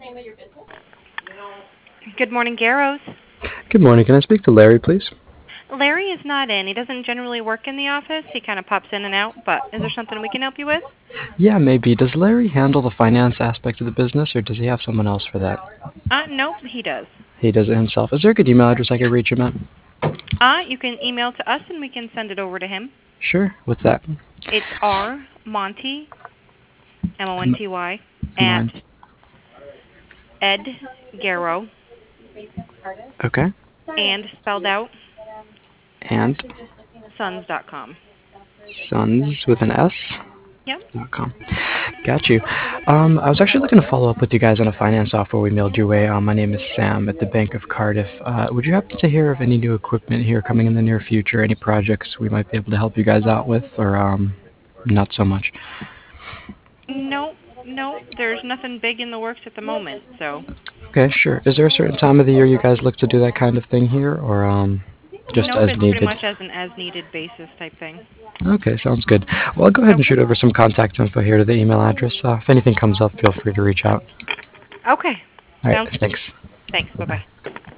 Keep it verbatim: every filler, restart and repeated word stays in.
Good morning, Garros. Good morning. Can I speak to Larry, please? Larry is not in. He doesn't generally work in the office. He kind of pops in and out, but is there something we can help you with? Yeah, maybe. Does Larry handle the finance aspect of the business, or does he have someone else for that? Uh, nope, he does. He does it himself. Is there a good email address I could reach him at? Uh, you can email to us and we can send it over to him. Sure. What's that? It's R Monty, M O N T Y, at Mine. Ed Garrow, Okay. and spelled out, And sons dot com. sons with an S. Yep. Dot com. Got you. Um, I was actually looking to follow up with you guys on a finance software we mailed your way. Um, my name is Sam at the Bank of Cardiff. Uh, would you happen to hear of any new equipment here coming in the near future? Any projects we might be able to help you guys out with, or um, not so much? No, no, there's nothing big in the works at the moment, so. Okay, sure. Is there a certain time of the year you guys look to do that kind of thing here, or um, just Nope, as it's pretty needed? much as an as-needed basis type thing. Okay, sounds good. Well, I'll go ahead and Okay. shoot over some contact info here to the email address. Uh, if anything comes up, feel free to reach out. Okay. All right, Sounds good. thanks. Thanks. Bye-bye. Bye-bye.